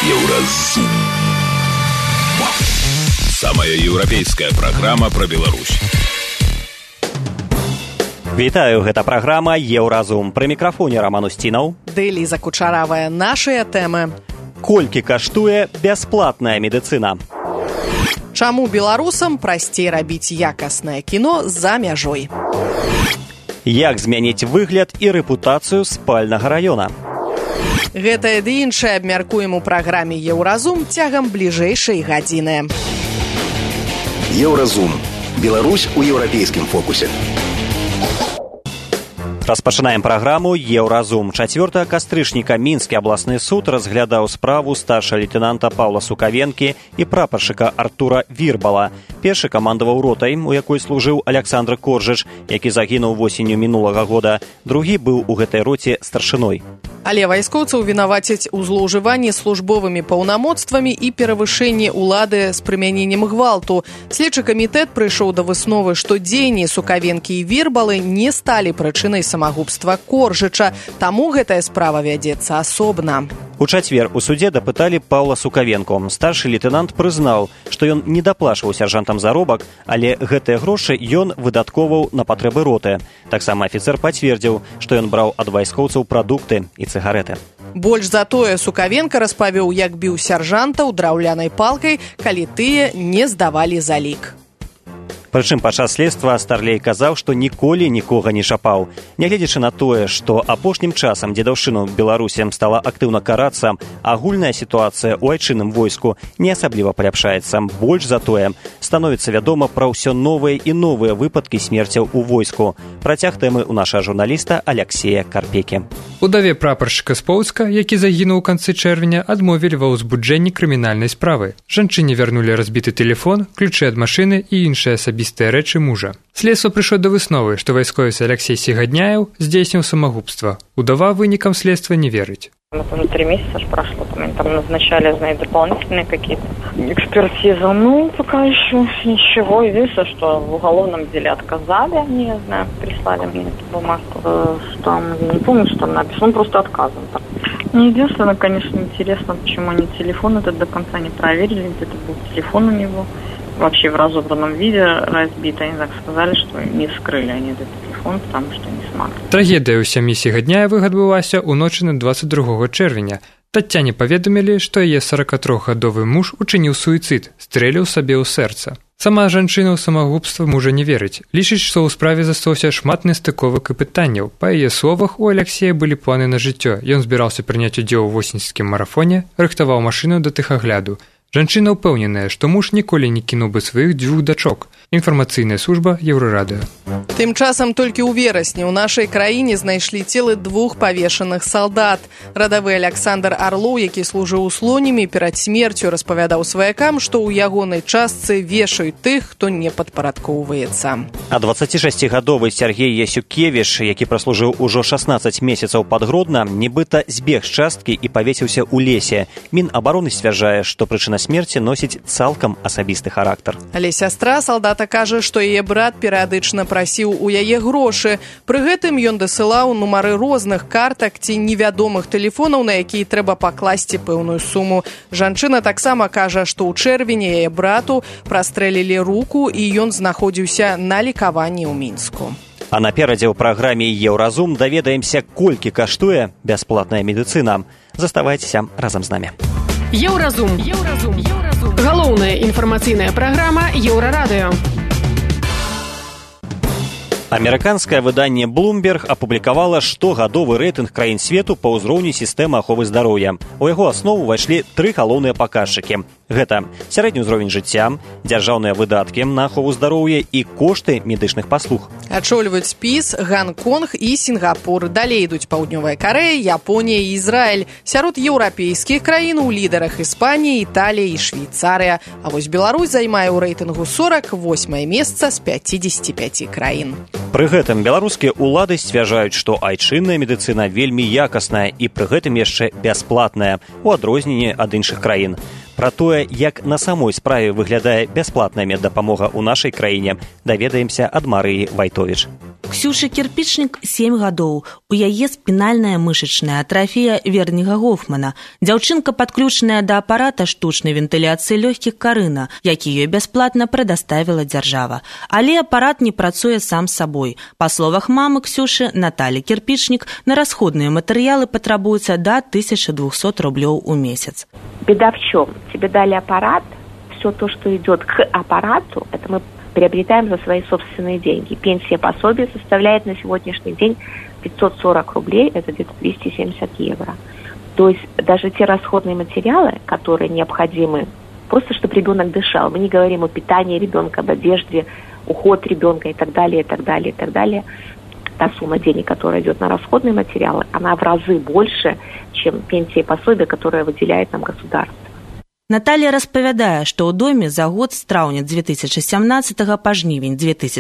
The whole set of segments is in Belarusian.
Еўразум. Самая еўрапейская праграма пра Беларусь. Вітаю, гэта праграма «Еўразум». Пры мікрафоне Роман Устінаў. Ды Ліза Кучаравая. Нашыя тэмы. Колькі каштуе бясплатная медыцына? Чаму беларусам прасцей рабіць якаснае кіно за мяжой? Як змяніць выгляд і рэпутацыю спальнага раёна? Гэтае ды іншае абмяркуем у праграме «Еўразум» цягам бліжэйшай гадзіны. Еўразум. Беларусь у еўрапейскім фокусе. Распачынаем праграму «Еўразум». 4 кастрычніка Мінскі абласны суд разглядаў справу старшага лейтэнанта Паўла Сукавенкі і прапаршчыка Артура Вірбала. Першы камандаваў ротай, у якой служыў Аляксандр Коржыч, які загінуў восенню мінулага года. Другі быў у гэтай роце старшыной. Але вайскоўцаў вінавацяць у злоўжыванні службовымі паўнамоцтвамі і перавышэнні ўлады з прымяненнем гвалту. Следчы камітэт прыйшоў да высновы, што дзеянні Сукавенкі і Вірбалы не сталі прычынай самагубства Коржыча, таму гэтая справа вядзецца асобна. У чацвер у судзе дапыталі Паўла Сукавенку. Старшы лейтэнант прызнаў, што ён не даплачваў сяржантам заробак, але гэтыя грошы ён выдаткоўваў на патрэбы роты. Таксама афіцэр пацвердзіў, што ён браў ад вайскоўцаў прадукты і цыгарэты. Больш за тое, Сукавенка распавёў, як біў сяржантаў драўлянай палкай, калі тыя не здавалі залік. Прычым падчас следства старлей казаў, што ніколі нікога не шапаў. Нягледзячы на тое, што апошнім часам дзедаўшчыну Беларусі стала актыўна карацца, агульная сітуацыя ў айчынным войску не асабліва паляпшаецца. Больш за тое, становіцца вядома пра ўсё новыя і новыя выпадкі смерцяў у войску. Працяг тэмы ў нашага журналіста Аляксея Карпекі. Удаве прапаршчыка з Поўска, які загінуў у канцы чэрвеня, адмовілі ва ўзбуджэнні крымінальнай справы. Жанчыне вярнулі разбіты тэлефон, ключы ад машыны і іншыя асабістыя рэчы мужа. Следства прыйшло да высновы, што вайсковец Алексей Сігадняев здзейсніў самагубства. Удава вынікам следства не верыць. Вот уже 3 месяца прошло, там назначали, знаете, дополнительные какие-то экспертизы. Ну, пока еще ничего. Единственное, что в уголовном деле отказали, они, я знаю, прислали мне эту бумажку. Там, я не помню, что там написано, он просто отказан. Единственное, конечно, интересно, почему они телефон этот до конца не проверили, где-то был телефон у него. Вообще в разобранном виде разбит. Они так сказали, что не вскрыли они этот телефон, потому что не смогли. Трагедыя ў сям'і Сігадняевых адбылася ў ночы на 22 чэрвеня. Таццяне паведамілі, што яе 43-гадовы муж учыніў суіцыд, стрэліў сабе ў сэрца. Сама жанчына ў самагубства мужа не верыць. Лічыць, што ў справе застаўся шмат нестыковак і пытанняў. Па яе словах, у Аляксея былі планы на жыццё. Ён збіраўся прыняць удзел у восеньскім марафоне, рыхтаваў машыну да тэхагляду. Жанчына ўпэўненая, што муж ніколі не кінуў бы сваіх 2 дачок. Інфармацыйная служба Еўрарадыё. Тым часам толькі ў верасні ў нашай краіне знайшлі целы 2 павешаных салдат. Радавы Аляксандр Арлоў, які служыў у Слонімі, перад смерцю распавядаў сваякам, што ў ягонай частцы вешаюць тых, хто не падпарадкоўваецца. А 26-гадовы Сергей Ясюкевіч, які праслужыў ужо 16 месяцаў пад Гродна, нібыта збег з часткі і павесіўся ў лесе. Мінабароны сцвярджае, што прычына смерці носіць цалкам асабісты характар. Але сястра салдата кажа, што яе брат перыядычна прасіў у яе грошы. Пры гэтым ён дасылаў нумары розных картак ці невядомых тэлефонаў, на якія трэба пакласці пэўную суму. Жанчына таксама кажа, што ў чэрвені яе брату прастрэлілі руку і ён знаходзіўся на лекаванні ў Мінску. А наперадзе ў праграме «Еўразум» даведаемся, колькі каштуе бясплатная медыцына. Заставайцеся разам з намі. Еўразум. Галоўная інфармацыйная праграма Еўрарадыё. Амерыканскае выданне Bloomberg апублікавала штогадовы рэйтынг краін свету па ўзроўню сістэмы аховы здароўя. У яго аснову ўвайшлі 3 галоўныя паказчыкі. Гэта сярэдні ўзровень жыцця, дзяржаўныя выдаткі на ахову здароўя і кошты медычных паслуг. Ачольваюць спіс Ганконг і Сінгапур. Далей ідуць Паўднёвая Карэя, Японія і Ізраіль. Сярод еўрапейскіх краін у лідарах Іспанія, Італія і Швейцарыя. А вось Беларусь займае ў рэйтынгу 48 месца з 55 краін. Пры гэтым беларускія ўлады сцвярджаюць, што айчынная медыцына вельмі якасная і пры гэтым яшчэ бясплатная, у адрозненні ад іншых краін. Пра тое, як на самой справе выглядае бясплатная меддапамога ў нашай краіне, даведаемся ад Марыі Вайтовіч. Ксюшы Кірпічнік 7 гадоў. У яе спінальная мышачная атрафія Верніга Гофмана. Дзяўчынка падключаная да апарата штучнай вентыляцыі лёгкіх Карына, які ёй бясплатна прадаставіла дзяржава. Але апарат не працуе сам сабой. Па словах мамы Ксюшы Наталі Кірпічнік, на расходныя матэрыялы патрабуецца да 1200 рублёў у месяц. Беда в чем? Тебе дали аппарат, все то, что идет к аппарату, это мы приобретаем за свои собственные деньги. Пенсия пособие составляет на сегодняшний день 540 рублей, это где-то 270 евро. То есть даже те расходные материалы, которые необходимы, просто чтобы ребенок дышал. Мы не говорим о питании ребенка, об одежде, уход ребенка и так далее, и так далее, и так далее. Та сумма денег, которая идет на расходные материалы, она в разы больше, чем пенсия и пособие, которое выделяет нам государство. Наталья распавядае, што ў доме за год з траўня 2017 па жнівень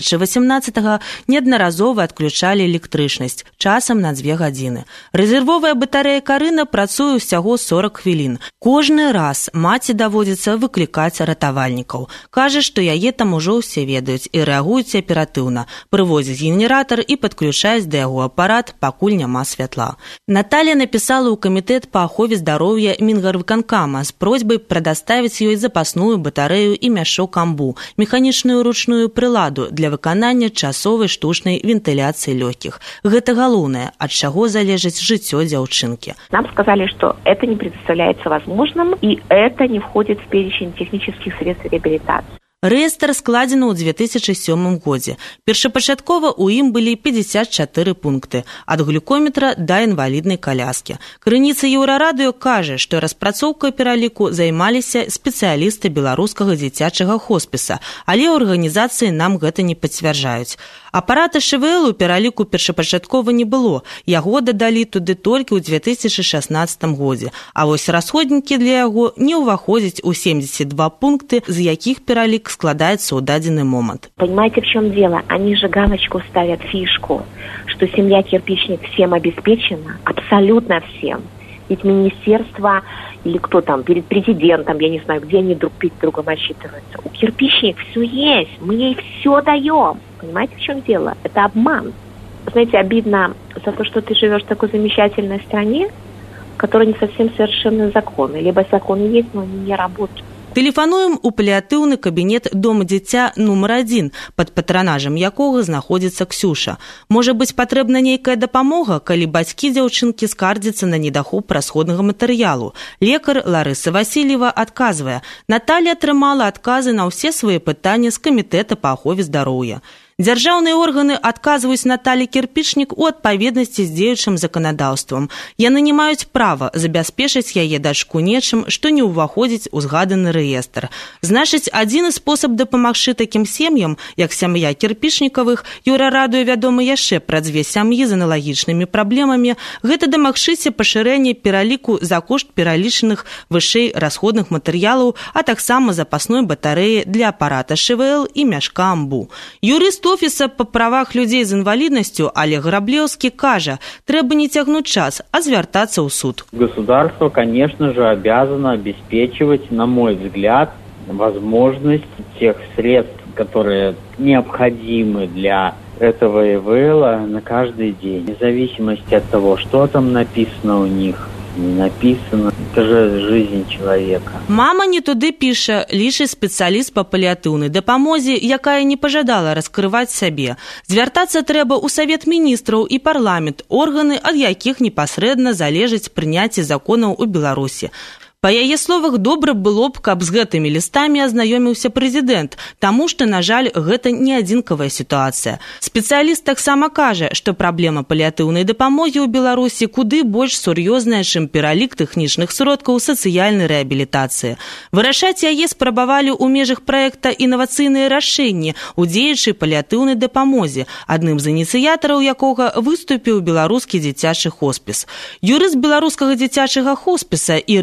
2018 неаднаразова адключалі электрычнасць, часам на 2 гадзіны. Рэзервовая батарэя Карына працуе ўсяго 40 хвілін. Кожны раз маці даводзіцца выклікаць ратавальнікаў. Кажа, што яе там ужо ўсе ведаюць і рэагуюць аператыўна, прывозяць генератар і падключаюць да яго апарат, пакуль няма святла. Наталья напісала ў камітэт па ахове здароўя Мінгарвыканкама з просьбай прадаставіць ёй запасную батарэю і мяшок амбу, механічную ручную прыладу для выканання часовай штучнай вентыляцыі лёгкіх. Гэта галоўнае, ад чаго залежыць жыццё дзяўчынкі. Нам сказали, что это не представляется возможным, и это не входит в перечень технических средств реабилитации. Рэестр складзены ў 2007 годзе. Першапачаткова ў ім былі 54 пункты, ад глюкометра да інваліднай каляскі. Крыніца Еўрарадыё кажа, што распрацоўкай пераліку займаліся спецыялісты беларускага дзіцячага хоспіса, але ў арганізацыі нам гэта не пацвярджаюць. Апарата ШВЛ у пераліку першапачаткова не было, яго дадалі туды толькі ў 2016 годзе, а вось расходнікі для яго не ўваходзяць у 72 пункты, з якіх пералік складаецца ў дадзены момант. Понимаете, в чем дело? Они же галочку ставят, фишку, что семья Кирпичник всем обеспечена, абсолютно всем. Ведь министерство или кто там, перед президентом, я не знаю, где они друг перед другом отчитываются. У Кирпичник все есть, мы ей все даем. Понимаете, в чем дело? Это обман. Знаете, обидно за то, что ты живешь в такой замечательной стране, в которой не совсем совершенны законы. Либо законы есть, но они не работают. Тэлефануем у паліатыўны кабінет дома дзіця нумар 1, пад патранажам якога знаходзіцца Ксюша. Можа быць патрэбна нейкая дапамога, калі бацькі дзяўчынкі скардзяцца на недахоп расходнага матэрыялу. Лекар Ларыса Васильева адказвае: Наталья атрымала адказы на ўсе свае пытанні з камітэта па ахове здароўя. Дзяржаўныя органы адказваюць Наталі Кірпічнік у адпаведнасці з дзеючым заканадаўствам. Яны не маюць права забяспечыць яе дачку нечым, што не ўваходзіць у згаданы рэестр. Значыць, адзіны спосаб дапамагчы такім сем'ям, як сям'я Кірпічнікавых, Еўрарадыё вядома яшчэ пра 2 сям'і з аналагічнымі праблемамі, гэта дамагчыся пашырэння пераліку за кошт пералічаных вышэй расходных матэрыялаў, а таксама запасной батарэі для апарата ШВЛ і мяшка амбу. Юрыст офіса па правах людзей з інваліднасцю Олег Граблеўскі кажа, трэба не цягнуць час, а звяртацца ў суд. Государство, конечно же, обязано обеспечивать, на мой взгляд, возможность тех средств, которые необходимы для этого ИВЛ на каждый день. Вне зависимости от того, что там написано у них, не написано. Это же жизнь человека. Мама не туды піша, лічыць спецыяліст па паліатыўнай дапамозе, якая не пажадала раскрываць сябе. Звяртацца трэба ў Савет міністраў і парламент, органы, ад якіх непасрэдна залежыць прыняцце законаў у Беларусі. Па яе словах, добра было б, каб з гэтымі лістамі азнаёміўся прэзідэнт, таму што, на жаль, гэта не адзінкавая сітуацыя. Спецыяліст таксама кажа, што праблема паліатыўнай дапамогі ў Беларусі куды больш сур'ёзная, чым пералік тэхнічных сродкаў сацыяльнай рэабілітацыі. Вырашаць яе спрабавалі ў межах праекта «Інавацыйныя рашэнні» у дзеючай паліатыўнай дапамозе, адным з ініцыятараў якога выступіў беларускі дзіцячы хоспіс. Юрыст беларускага дзіцячага хоспіса Ірына Гама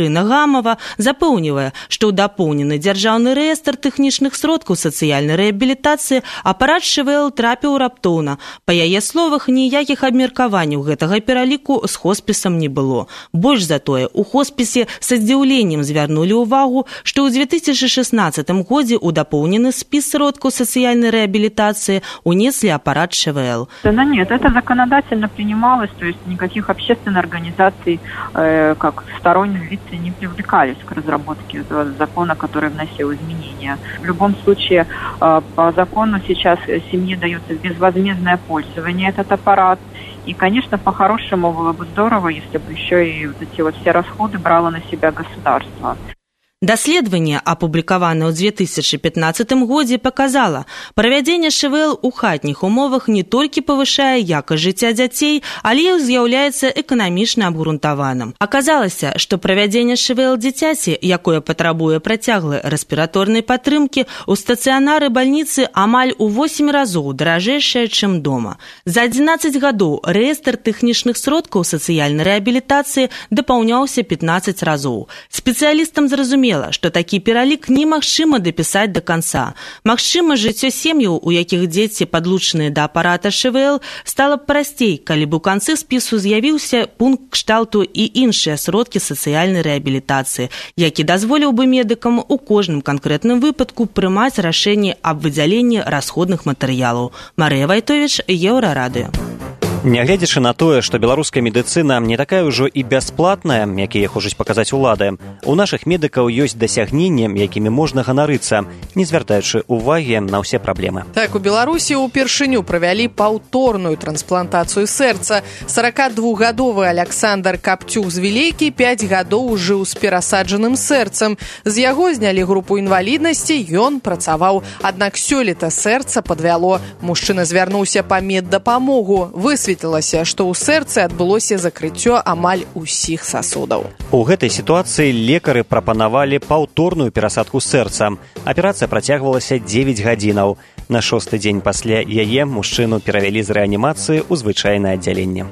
Абрамова запэўнівае, што ў дапоўнены дзяржаўны рэестр тэхнічных сродкаў сацыяльнай рэабілітацыі апарат ШВЛ трапіў раптоўна. Па яе словах, ніякіх абмеркаванняў гэтага пераліку з хоспісам не было. Больш за тое, у хоспісе са здзіўленнем звярнулі ўвагу, што ў 2016 годзе ў дапоўнены спіс сродкаў сацыяльнай реабилитации унесли аппарат ШВЛ. Да нет, это законодательно принималось, то есть никаких общественных организаций, как сторонние лица, не привлекались к разработке этого закона, который вносил изменения. В любом случае, по закону сейчас семье дается безвозмездное пользование этот аппарат. И, конечно, по-хорошему было бы здорово, если бы еще и вот эти вот все расходы брало на себя государство. Даследаванне, апублікаванае ў 2015 годзе, паказала, правядзенне ШВЛ у хатніх умовах не толькі павышае якасць жыцця дзяцей, але і з'яўляецца эканамічна абгрунтаваным. Аказалася, што правядзенне ШВЛ дзіцяці, якое патрабуе працяглай рэспіраторнай падтрымкі, у стацыянары бальніцы амаль у 8 разоў даражэйшае, чым дома. За 11 гадоў рэестр тэхнічных сродкаў сацыяльнай рэабілітацыі дапаўняўся 15 разоў. Спецыялістам зразумела, што такі пералік немагчыма дапісаць да канца. Магчыма, жыццё сем'яў, у якіх дзеці падлучаныя да апарата ШВЛ, стала б прасцей, калі б у канцы спісу з'явіўся пункт кшталту і іншыя сродкі сацыяльнай рэабілітацыі, які дазволіў бы медыкам у кожным канкрэтным выпадку прымаць рашэнне аб выдзяленні расходных матэрыялаў. Марыя Вайтовіч, Еўрарадыё. Нягледзячы на тое, што беларуская медыцына не такая ўжо і бясплатная, якія хочуць паказаць улады, у нашых медыкаў ёсць дасягненні, якімі можна ганарыцца, не звяртаючы ўвагі на ўсе праблемы. Так, у Беларусі ўпершыню правялі паўторную трансплантацыю сэрца. 42-гадовы Александр Капцюк з Вілейкі 5 гадоў жыў з перасаджаным сэрцам. З яго знялі групу інваліднасці, ён працаваў. Аднак сёлета сэрца падвяло. Мужчына звярнуўся па меддапамогу. Высветлілася, што ў сэрцы адбылося закрыццё амаль усіх сасудаў. У гэтай сітуацыі лекары прапанавалі паўторную перасадку сэрца. Аперацыя працягвалася 9 гадзінаў. На 6-й дзень пасля яе мужчыну перавялі з рэанімацыі ў звычайнае аддзяленне.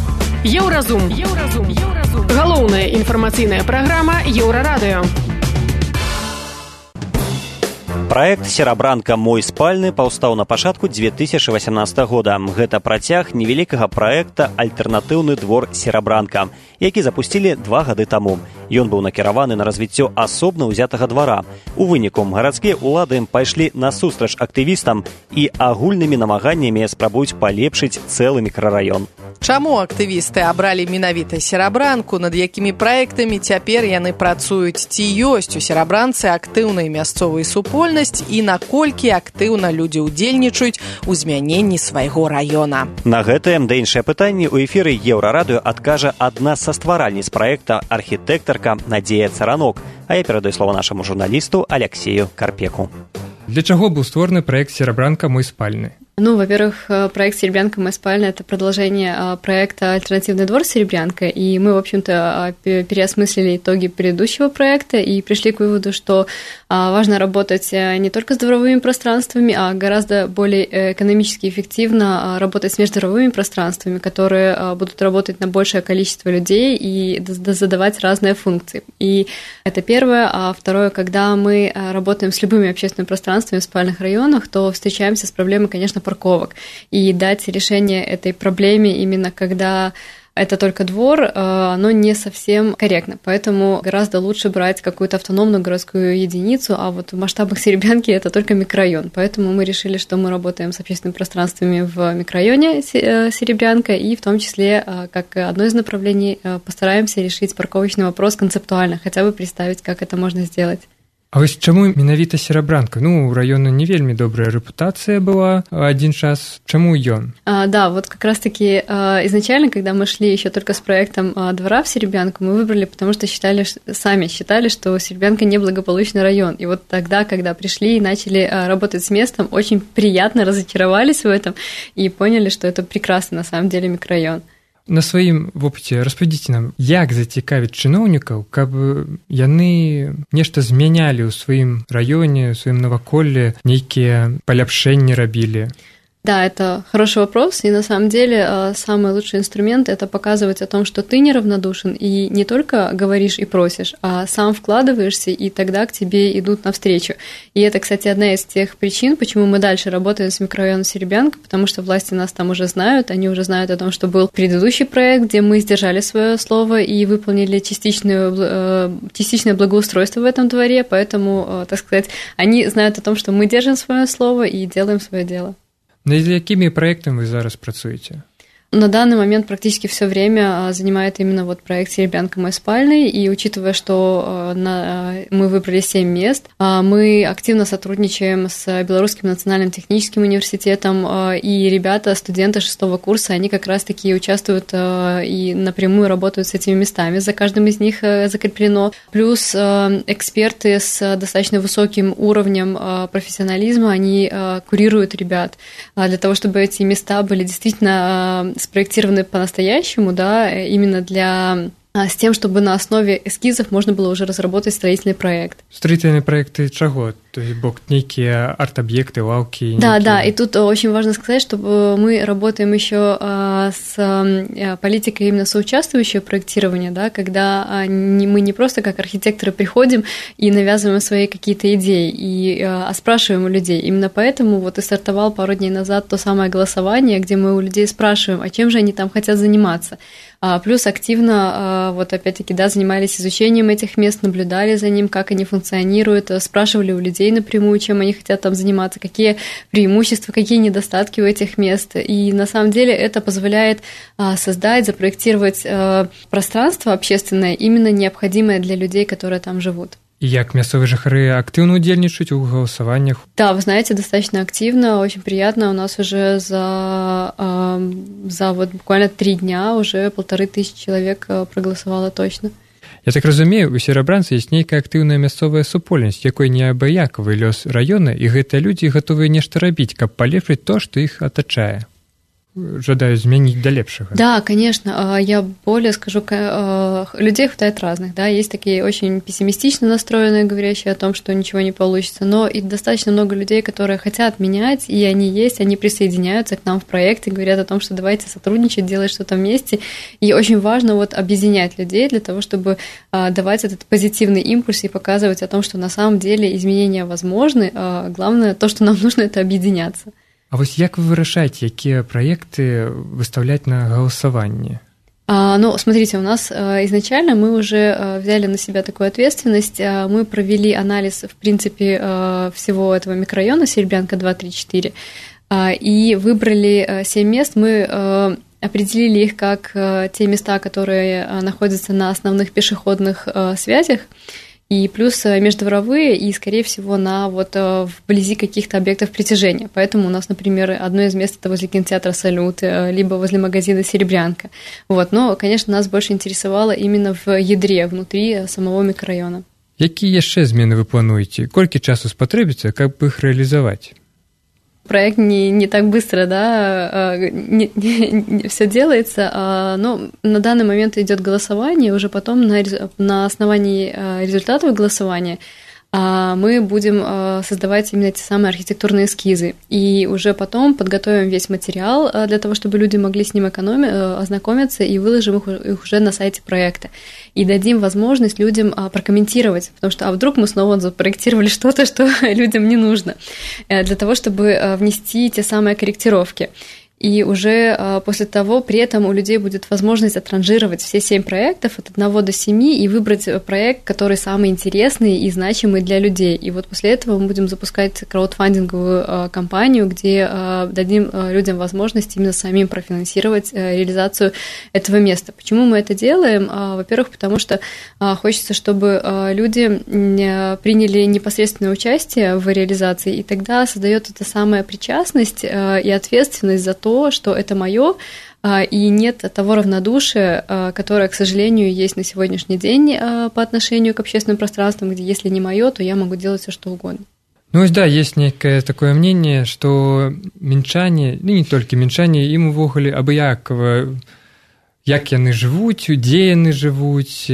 Еўразум. Галоўная інфармацыйная праграма Еўрарадыё. Праект «Серабранка. Мой спальны» паўстаў на пачатку 2018 года. Гэта працяг невялікага праекта «Альтэрнатыўны двор Серабранка», які запусцілі 2 гады таму. Ён быў накіраваны на развіццё асобна ўзятага двара. У выніку гарадскія ўлады пайшлі насустрач актывістам і агульнымі намаганнямі спрабуюць палепшыць цэлы мікрараён. Чаму актывісты абралі менавіта Серабранку, над якімі праектамі цяпер яны працуюць? Ці ёсць у Серабранцы актыўная мясцовая супольнасць і наколькі актыўна людзі ўдзельнічаюць у змяненні свайго раёна? На гэтае да іншыя пытанні ў эфіры Еўрарадыё адкажа адна са стваральніц праекта архітэктарка Надзея Царанок, а я перадаю слова нашаму журналісту Алексею Карпеку. Для чаго быў створаны праект «Серабранка. Мой спальны»? Во-первых, проект «Серебрянка. Моя спальня» — это продолжение проекта «Альтернативный двор Серебрянка», и мы, в общем-то, переосмыслили итоги предыдущего проекта и пришли к выводу, что важно работать не только с дворовыми пространствами, а гораздо более экономически эффективно работать с междворовыми пространствами, которые будут работать на большее количество людей и задавать разные функции. И это первое. А второе, когда мы работаем с любыми общественными пространствами в спальных районах, то встречаемся с проблемой, конечно, парковок. И дать решение этой проблеме именно когда это только двор, оно не совсем корректно. Поэтому гораздо лучше брать какую-то автономную городскую единицу, а вот в масштабах Серебрянки это только микрорайон. Поэтому мы решили, что мы работаем с общественными пространствами в микрорайоне Серебрянка, и в том числе, как одно из направлений, постараемся решить парковочный вопрос концептуально, хотя бы представить, как это можно сделать. А вось чаму менавіта Серабранка? У раёна не вельмі добрая рэпутацыя была один час. Чаму ён? Да, вот как раз-таки изначально, когда мы шли еще только с проектом двора в Серебрянку, мы выбрали, потому что сами считали, что Серебрянка неблагополучный район. И вот тогда, когда пришли и начали работать с местом, очень приятно разочаровались в этом и поняли, что это прекрасный на самом деле микрорайон. На сваім вопыце распавядзіце нам, як зацікавіць чыноўнікаў, каб яны нешта змянялі ў сваім раёне, ў сваім наваколлі, нейкія паляпшэнні рабілі? Да, это хороший вопрос, и на самом деле самый лучший инструмент – это показывать о том, что ты неравнодушен, и не только говоришь и просишь, а сам вкладываешься, и тогда к тебе идут навстречу. И это, кстати, одна из тех причин, почему мы дальше работаем с микрорайоном Серебрянка, потому что власти нас там уже знают, они уже знают о том, что был предыдущий проект, где мы сдержали свое слово и выполнили частичное благоустройство в этом дворе, поэтому, так сказать, они знают о том, что мы держим свое слово и делаем свое дело. Над якімі праектамі вы зараз працуеце? На данный момент практически все время занимает именно вот проект «Серебрянка мой спальный», и учитывая, что мы выбрали 7 мест, мы активно сотрудничаем с Белорусским национальным техническим университетом, и ребята, студенты 6-го курса, они как раз-таки участвуют и напрямую работают с этими местами, за каждым из них закреплено. Плюс эксперты с достаточно высоким уровнем профессионализма, они курируют ребят для того, чтобы эти места были действительно спроектированы по-настоящему, да, именно с тем, чтобы на основе эскизов можно было уже разработать строительный проект. Строительные проекты чего? То есть некие арт-объекты, лавки? Да, и тут очень важно сказать, что мы работаем еще с политикой именно соучаствующего проектирования, да, когда мы не просто как архитекторы приходим и навязываем свои какие-то идеи, а спрашиваем у людей. Именно поэтому вот и стартовал пару дней назад то самое голосование, где мы у людей спрашиваем, а чем же они там хотят заниматься. Плюс активно, вот опять-таки, да, занимались изучением этих мест, наблюдали за ним, как они функционируют, спрашивали у людей напрямую, чем они хотят там заниматься, какие преимущества, какие недостатки у этих мест. И на самом деле это позволяет создать, запроектировать пространство общественное, именно необходимое для людей, которые там живут. И як мясцовые жыхары активно удзельнічаюць у голосованиях? Да, вы знаете, достаточно активно, очень приятно. У нас уже за вот буквально 3 дня уже 1500 человек проголосовало точно. Я так разумею, у серабранцы есть нейкая актыўная мясцовая супольнасць, якой неабыякавы лёс раёна, і гэтыя людзі гатовыя нешта рабіць, каб палепшыць то, што іх атачае. Жадаю изменить до лепшего. Да, конечно. Я более скажу, людей хватает разных. Да? Есть такие очень пессимистично настроенные, говорящие о том, что ничего не получится, но и достаточно много людей, которые хотят менять, и они есть, они присоединяются к нам в проекте, говорят о том, что давайте сотрудничать, делать что-то вместе. И очень важно вот объединять людей для того, чтобы давать этот позитивный импульс и показывать о том, что на самом деле изменения возможны. Главное, то, что нам нужно, это объединяться. А вось як вы вырашаеце, якія праекты выставлять на голосование? Ну, смотрите, у нас изначально мы уже взяли на себя такую ответственность. Мы провели анализ, в принципе, всего этого микрорайона Серебрянка 2, 3, 4 и выбрали 7 мест. Мы определили их как те места, которые находятся на основных пешеходных связях, и плюс междворовые, и, скорее всего, вблизи каких-то объектов притяжения. Поэтому у нас, например, одно из мест – это возле кинотеатра «Салют», либо возле магазина «Серебрянка». Вот. Но, конечно, нас больше интересовало именно в ядре, внутри самого микрорайона. Какие еще змены вы плануете? Сколько часу спотребится, как бы их реализовать? Проект не так быстро, да, все делается, но на данный момент идет голосование, уже потом на основании результатов голосования мы будем создавать именно эти самые архитектурные эскизы. И уже потом подготовим весь материал для того, чтобы люди могли с ним ознакомиться, и выложим их уже на сайте проекта. И дадим возможность людям прокомментировать, потому что вдруг мы снова запроектировали что-то, что людям не нужно, для того, чтобы внести те самые корректировки. И уже после того, при этом у людей будет возможность отранжировать все 7 проектов от 1 до 7 и выбрать проект, который самый интересный и значимый для людей. И вот после этого мы будем запускать краудфандинговую кампанию, где дадим людям возможность именно самим профинансировать реализацию этого места. Почему мы это делаем? Во-первых, потому что хочется, чтобы люди приняли непосредственное участие в реализации, и тогда создается эта самая причастность и ответственность за то, что это моё, и нет того равнодушия, которое, к сожалению, есть на сегодняшний день по отношению к общественным пространствам, где если не моё, то я могу делать всё, что угодно. Ну, да, есть некое такое мнение, что мінчане, не только мінчане, ім увогуле абыякова, як яны жывуць, дзе яны жывуць,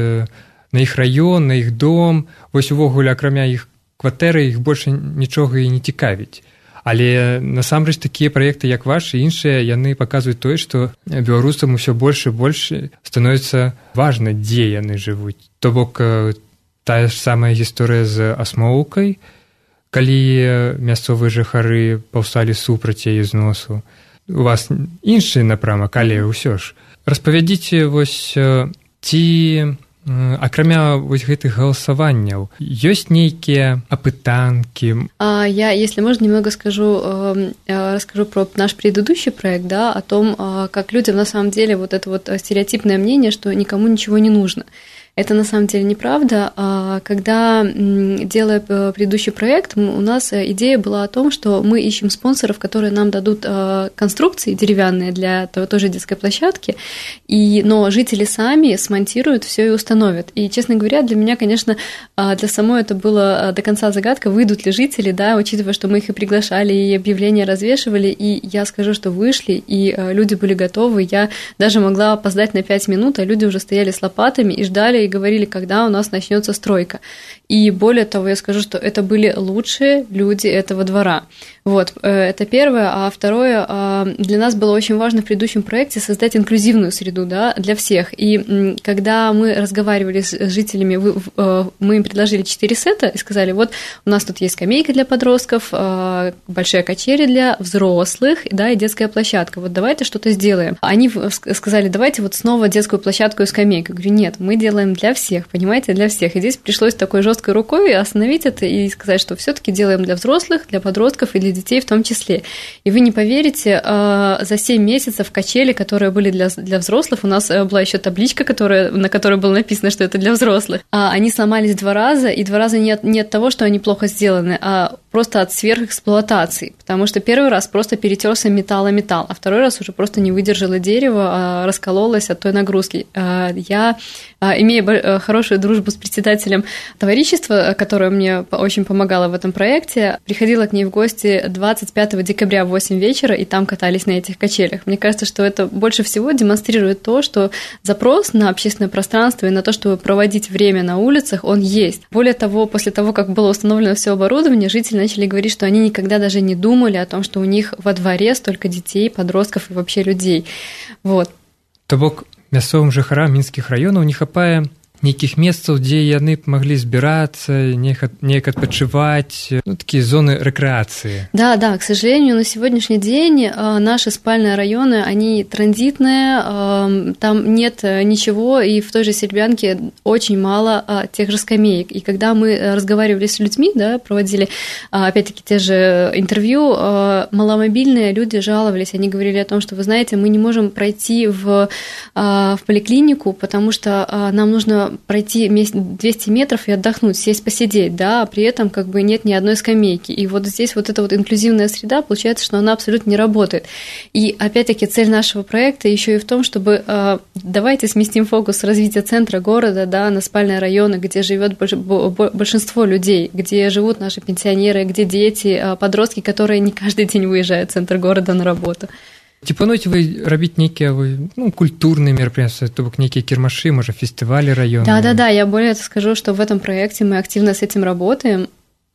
на іх раён, на іх дом, вось увогуле, акрамя іх кватэры, іх больше нічога і не цікавіць. Але насамрэч такія праекты, як ваш і іншыя, яны паказваюць тое, што беларусам усё больш і больш становіцца важна, дзе яны жывуць. То бок тая ж самая гісторыя з асмоўкай, калі мясцовыя жыхары паўсталі супраць яе зносу. У вас іншы напрамак, але ўсё ж. Распавядзіце вось, ці акрамя вось гэтых галасаванняў ёсць нейкія апытанкі? Я, если можно, немного расскажу про наш предыдущий проект, да, о том, как людям на самом деле вот это вот стереотипное мнение, что никому ничего не нужно. Это на самом деле неправда. Когда, делая предыдущий проект, у нас идея была о том, что мы ищем спонсоров, которые нам дадут конструкции деревянные для той же детской площадки, но жители сами смонтируют все и установят. И, честно говоря, для меня, конечно, для самой это было до конца загадка, выйдут ли жители, да, учитывая, что мы их и приглашали, и объявления развешивали, и я скажу, что вышли, и люди были готовы. Я даже могла опоздать на 5 минут, а люди уже стояли с лопатами и ждали, и говорили, когда у нас начнется стройка. И более того, я скажу, что это были лучшие люди этого двора. Вот, это первое. А второе, для нас было очень важно в предыдущем проекте создать инклюзивную среду, да, для всех. И когда мы разговаривали с жителями, мы им предложили 4 сета и сказали, вот у нас тут есть скамейка для подростков, большая качели для взрослых, да, и детская площадка. Вот давайте что-то сделаем. Они сказали, давайте вот снова детскую площадку и скамейку. Я говорю, нет, мы делаем для всех, понимаете, для всех. И здесь пришлось такой жесткой рукой остановить это и сказать, что все-таки делаем для взрослых, для подростков и для детей в том числе. И вы не поверите, за 7 месяцев качели, которые были для взрослых, у нас была еще табличка, на которой было написано, что это для взрослых. Они сломались 2 раза, и 2 раза не от того, что они плохо сделаны, а просто от сверхэксплуатации. Потому что 1 раз просто перетерся металл о металл, а 2 раз уже просто не выдержало дерево, раскололось от той нагрузки. Я, имея хорошую дружбу с председателем товарищества, которая мне очень помогала в этом проекте, приходила к ней в гости 25 декабря в 8 вечера, и там катались на этих качелях. Мне кажется, что это больше всего демонстрирует то, что запрос на общественное пространство и на то, чтобы проводить время на улицах, он есть. Более того, после того, как было установлено все оборудование, жители начали говорить, что они никогда даже не думали о том, что у них во дворе столько детей, подростков и вообще людей. Вот. То бок мясцовым жыхарам мінскіх раёнаў не хапае нейкіх месцаў, дзе яны маглі збірацца, неяк адпачываць, такія зоны рекреации. Да, к сожалению, на сегодняшний день наши спальные районы, они транзитные, там нет ничего, и в той же Серебрянке очень мало тех же скамеек. И когда мы разговаривали с людьми, да, проводили, опять-таки, те же интервью, маломобильные люди жаловались, они говорили о том, что, вы знаете, мы не можем пройти в поликлинику, потому что нам нужно пройти 200 метров и отдохнуть, сесть, посидеть, да, а при этом как бы нет ни одной скамейки. И вот здесь вот эта вот инклюзивная среда, получается, что она абсолютно не работает. И опять-таки цель нашего проекта еще и в том, чтобы давайте сместим фокус развития центра города, да, на спальные районы, где живет большинство людей, где живут наши пенсионеры, где дети, подростки, которые не каждый день выезжают в центр города на работу. Ці плануеце вы рабіць нейкія культурныя мерапрыемствы, то бок нейкія кірмашы, можа, фестивалі раённыя? Да, я более скажу, что в этом проекте мы активно с этим работаем.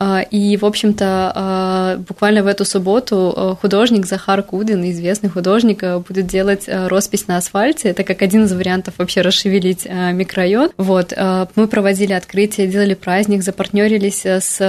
И, в общем-то, буквально в эту субботу художник Захар Кудин, известный художник, будет делать роспись на асфальте. Это как один из вариантов вообще расшевелить микрорайон. Вот. Мы проводили открытие, делали праздник, запартнерились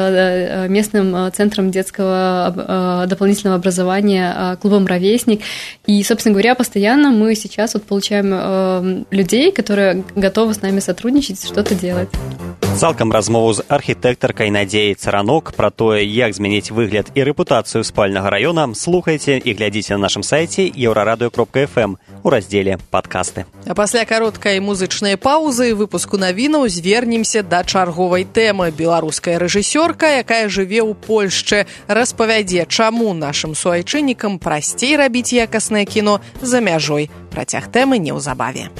с местным центром детского дополнительного образования, клубом «Ровесник». И, собственно говоря, постоянно мы сейчас вот получаем людей, которые готовы с нами сотрудничать, что-то делать. Цалкам размову з архітэктаркай Надзеяй Царанок пра тое, як змяніць выгляд і рэпутацыю спальнага раёна, слухайце і глядзіце на нашым сайце еўрарадыё.фм у раздзеле «Падкасты». А пасля кароткай музычнай паўзы і выпуску навінаў звернемся да чарговай тэмы. Беларуская рэжысёрка, якая жыве ў Польшчы, распавядзе, чаму нашым суайчыннікам прасцей рабіць якаснае кіно за мяжой. Працяг тэмы неўзабаве.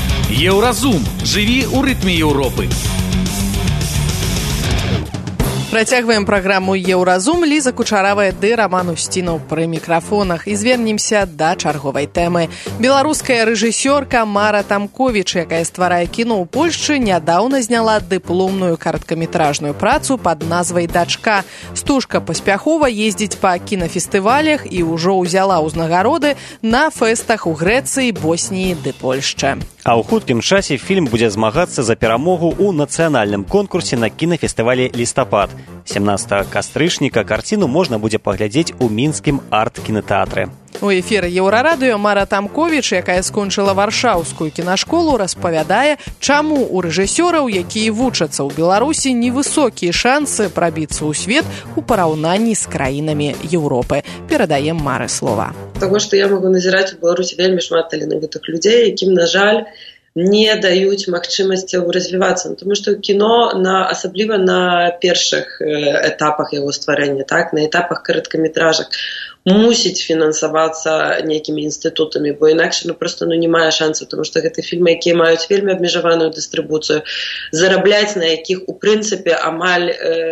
Еўразум. Жыві ў рытме Еўропы. Працягваем праграму «Еўразум». Ліза Кучаравая ды Роман Устінаў пры мікрафонах. І звернемся да чарговай тэмы. Беларуская рэжысёрка Мара Тамковіч, якая стварае кіно ў Польшчы, нядаўна зняла дыпломную кароткаметражную працу пад назвай «Дачка». Стужка паспяхова ездзіць па кінафестывалях і ўжо ўзяла ўзнагароды на фэстах у Грэцыі, Босніі ды Польшчы. А ў хуткім часе фільм будзе змагацца за перамогу ў нацыянальным конкурсе на кінафестывалі «Лістапад». 17 кастрычніка карціну можна будзе паглядзець у мінскім арт-кінатэатры. У эфіры Еўрарадыё Мара Тамковіч, якая скончыла варшаўскую кінашколу, распавядае, чаму у рэжысёраў, якія вучацца ў Беларусі, невысокія шансы прабіцца ў свет у параўнанні з краінамі Еўропы. Перадаем Мары слова. Таго, што я магу назіраць у Беларусі вельмі шмат таленавітых людзей, якім, на жаль, не даюць магчымасцяў развівацца, тому што кіно асабліва на першых этапах яго стварэння, так, на этапах кароткаметражак мусіць фінансавацца нейкімі інстытутамі, бо інакш просто не мае шансу, тому што гэта фільмы, якія маюць вельмі абмежаваную дыстрыбуцыю, зарабляць на якіх у прынцыпе амаль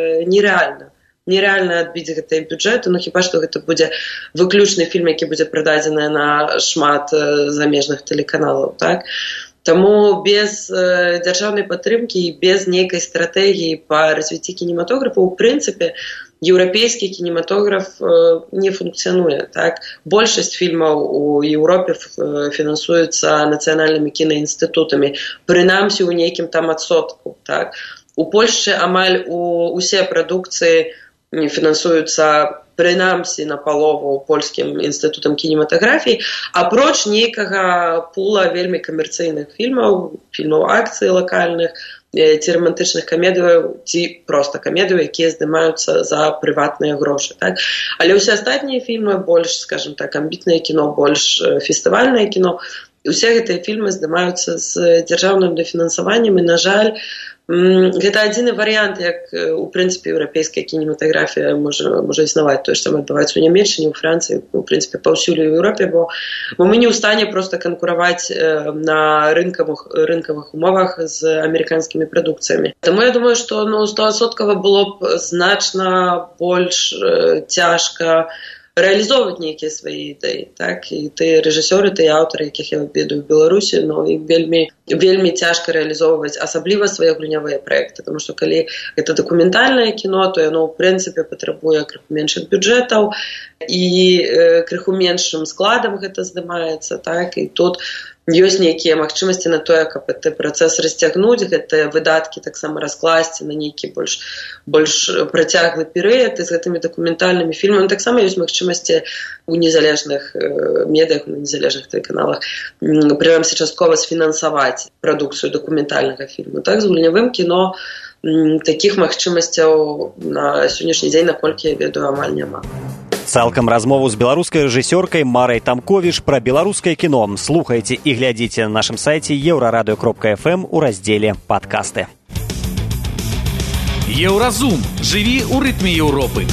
нереальна адбіць гэтыя бюджэты, хіба што гэта будзе выключны фільм, які будзе прададзены на шмат замежных тэлеканалаў, так? Таму без дзяржаўнай падтрымкі і без нейкай стратэгіі па развіцці кінематографа, у прынцыпе, еўрапейскі кінематограф не функцыянуе. Так? Большасць фільмаў у Еўропе фінансуецца нацыянальнымі кінаінстытутамі, прынамсі ў нейкім там адсотку. Так? У Польшчы амаль усе прадукцыі фінансуюцца прынамсі на палову польскім інстытутам кінематаграфіі, апроч нейкага пула вельмі камерцыйных фільмаў акцый лакальных, ці романтычных камедыяў, ці проста камедыяў, якія здымаюцца за прыватныя грошы. Так? Але ўсе астатнія фільмы, больш, скажем так, амбітнае кіно, больш фестывальнае кіно, усе гэтыя фільмы здымаюцца з дзяржаўным дафінансаваннем, і, на жаль, гэта адзіны варыянт, як, у прынцыпе, еўрапейская кінематаграфія можа існаваць. Тое ж самае адбываецца ў Нямецчыне, у Францыі, у прынцыпе, паўсюль у Еўропе, бо мы не ў стане проста канкураваць на рынкавых умовах з амерыканскімі прадукцыямі. Таму я думаю, што 100% было б значна больш цяжка рэалізоўваць нейкія свае ідэі. Так? І тыя рэжысёры, тыя аўтары, якіх я ведаю ў Беларусі, ім вельмі цяжка рэалізоўваць асабліва свае гульнявыя праекты, тому што калі гэта дакументальнае кіно, то яно ў прынцыпе патрабуе крыху меншых бюджэтаў і крыху меншым складам гэта здымаецца. Так? І тут ёсць нейкія магчымасці на тое, каб гэты працэс расцягнуць, гэтыя выдаткі таксама раскласці на нейкі больш працяглы перыяд, і з гэтымі дакументальнымі фільмамі таксама ёсць магчымасці у незалежных медыях, у незалежных тэлеканалах, прынамсі часткова сфінансаваць прадукцыю дакументальнага фільму. Так, з гульнявым кіно такіх магчымасцяў на сённяшні дзень, наколькі я ведаю, амаль няма. Цалкам размову з беларускай рэжысёркай Марай Тамковіч пра беларускае кіно слухайце і глядзіце на нашым сайце еўрарадыё.фм у раздзеле «Падкасты». Еўразум. Жыві ў рытме Еўропы.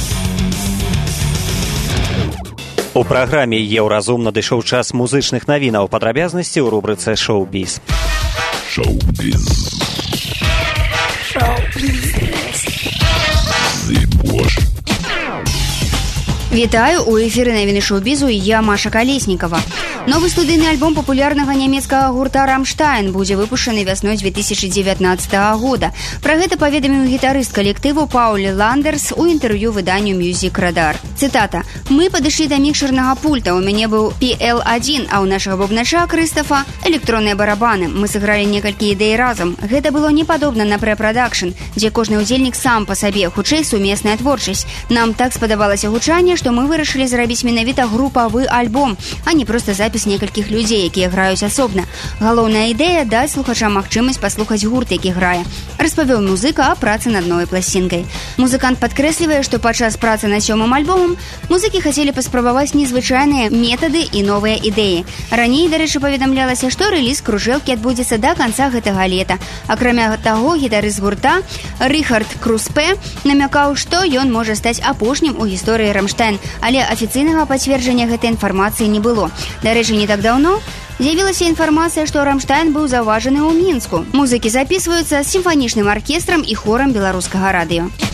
У праграме «Еўразум» надышоў час музычных навінаў, падрабязнасці ў рубрыцы «Шоу-біз». Шоу-біз. Вітаю, у эфіры навіны шоу-бізу, я Маша Калеснікава. Новы студыйны альбом папулярнага нямецкага гурта «Рамштайн» будзе выпушчаны вясной 2019 года. Пра гэта паведаміў гітарыст калектыву Пауль Ландерс у інтэрв'ю выданню Music Radar. Цытата: «Мы падышлі да мікшернага пульта, у мяне быў PL1, а ў нашага бубнача Крыстафа электронныя барабаны. Мы сыгралі некалькі ідэй разам. Гэта было не падобна на прэ-прадакшн, дзе кожны ўдзельнік сам па сабе, хутчэй сумесная творчасць. Нам так спадабалася гучанне, што мы вырашылі зрабіць менавіта групавы альбом, а не проста запіс некалькіх людзей, якія граюць асобна. Галоўная ідэя — даць слухачам магчымасць паслухаць гурт, які грае», — распавёў музыка о працы над новай пласцінкай. Музыкант падкрэслівае, што падчас працы над 7-м альбомам музыкі хацелі паспрабаваць незвычайныя метады і новыя ідэі. Раней, дарэчы, паведамлялася, што рэліз кружэлкі адбудзецца да канца гэтага лета. Акрамя таго, гітарыст гурта Рихард Круспе намякаў, што ён можа стаць апошнім у гісторыі «Рамштайн», але афіцыйнага пацверджання гэтай інфармацыі не было. Дарэчы, не так даўно з'явілася інфармацыя, што «Рамштайн» быў заўважаны ў Мінску. Музыкі запісваюцца з сімфанічным аркестрам і хорам беларускага радыё.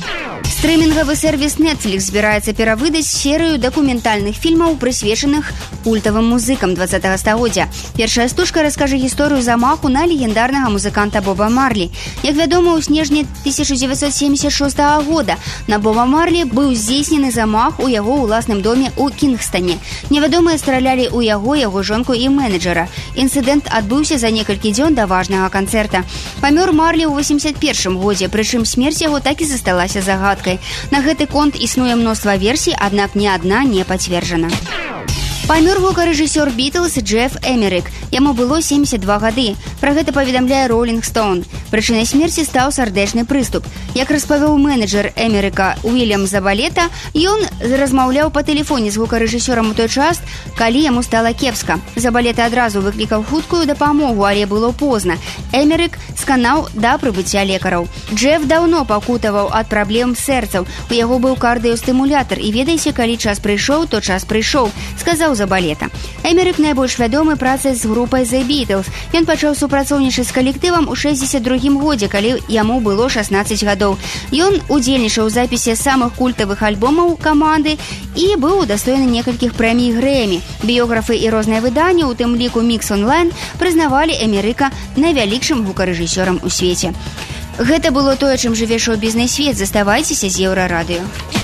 Стрымінгавы сервіс Netflix збіраецца перавыдаць серыю дакументальных фільмаў, прысвечаных культавым музыкам 20-го стагоддзя. Першая стужка раскажа гісторыю замаху на легендарнага музыканта Боба Марлі. Як вядома, у снежні 1976 года на Боба Марлі быў здзейснены замах у яго ўласным доме ў Кінгстане. Невядомыя стралялі ў яго жонку і менеджера. Інцыдэнт адбыўся за некалькі дзён да важнага канцэрта. Памёр Марлі ў 81 годзе, прычым смерць яго так і засталася загадкай. На гэты конт існуе мноства версій, аднак ні адна не пацверджана. Памёр гукарэжысёр Бітлз Джеф Эмерік. Яму было 72 гады. Пра гэта паведамляе Rolling Stone. Прычынай смерці стаў сардэчны прыступ. Як распавёў менеджер Эмеріка Уильям Забалета, ён размаўляў па тэлефоне з гукарэжысёрам у той час, калі яму стала кепска. Забалета адразу выклікаў хуткую дапамогу, але было позна. Эмерік сканаў да прыбыцця лекараў. Джеф даўно пакутаваў ад праблем сэрцаў. У яго быў кардыёстымулятар, і ведаеце, калі час прыйшоў, то час прыйшоў, сказаў Забалета. Эмерік найбольш вядомы працай з групай The Beatles. Ён пачаў супрацоўнічаць з калектывам у 62 годзе, калі яму было 16 гадоў. Ён удзельнічаў у запісе самых культавых альбомаў каманды і быў удастойны некалькіх прэмій Грэмі. Біёграфы і розныя выданні, у тым ліку Mix Online, прызнавалі Эмеріка найвялікшым гукарэжысёрам у свеце. Гэта было тое, чым жыве шоу-бізнес свет. Заставайцеся з Еўрарадыё.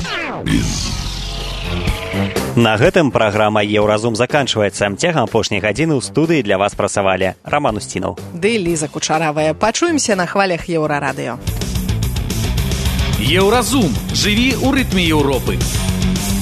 На гэтым праграма «Еўразум» заканчваецца. Цягам апошняй гадзіны ў студыі для вас працавалі Раман Устінаў ды Ліза Кучаравая. Пачуемся на хвалях Еўрарадыё. Еўразум. Жыві ў рытме Еўропы.